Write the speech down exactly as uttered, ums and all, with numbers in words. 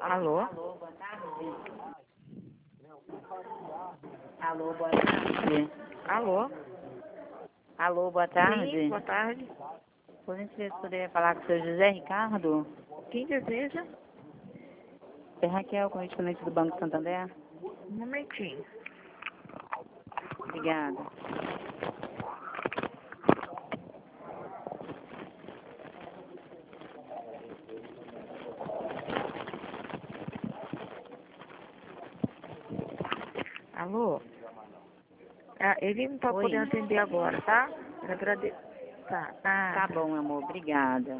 Alô? Alô, boa tarde. Alô? Alô, boa tarde. Sim, boa tarde. Por gentileza, poderia falar com o seu José Ricardo? Quem deseja? É Raquel, correspondente do Banco Santander. Um momentinho. Obrigada. Alô? Ah, ele não tá Oi. podendo atender agora, tá? Eu agradeço. Tá, tá. Tá bom, meu amor. Obrigada.